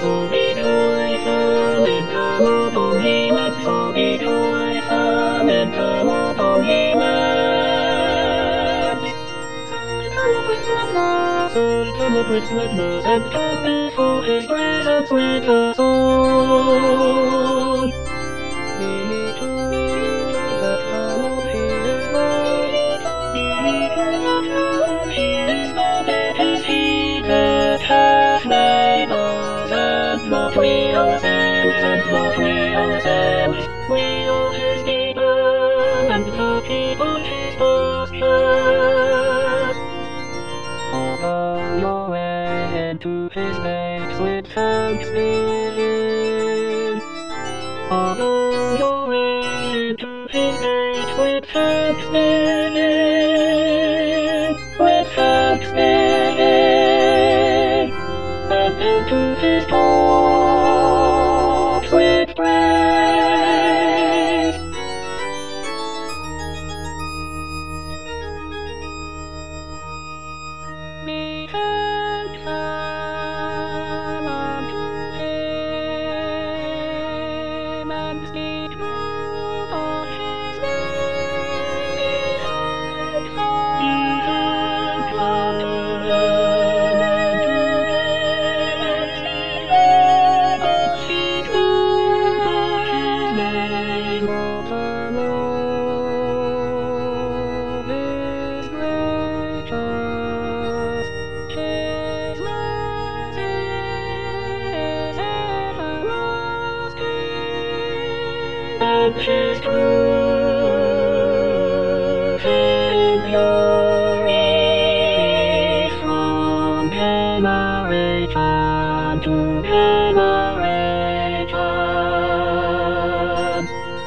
so be joyful in the Lord, all ye lands, so be joyful in the Lord, all ye lands. Celebrate with gladness and come before his presence with a song. Be true that the Lord he is God. Be true that the Lord he is God. It is he that hath made us, and not we ourselves, and not we ourselves. We are his people, and the people his pasture. Go your way into his gates with thanksgiving. Go your way into his gates with thanksgiving. With thanksgiving. And into his courts with praise. Be thankful unto him and speak truth of his name. Be thankful unto him and to him and speak truth of his name. For the Lord is gracious. His mercy is everlasting, and his truth endures from generation to generation.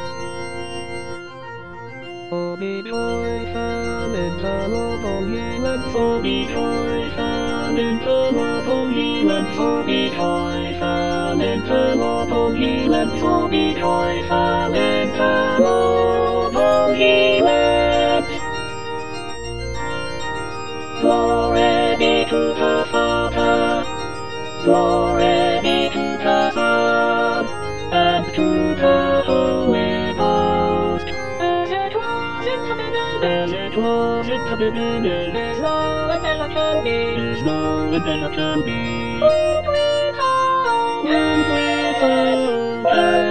Oh, be joyful in the Lord, all ye lands, oh, be joyful in the Lord, all ye lands, oh, be joyful in the Lord, all ye lands, oh, be joyful in the Lord, all ye lands. Glory be to the Father, glory be to the Son, and to the Holy Ghost, as it was in the beginning, is now and ever can be, is now and ever can be, world without end.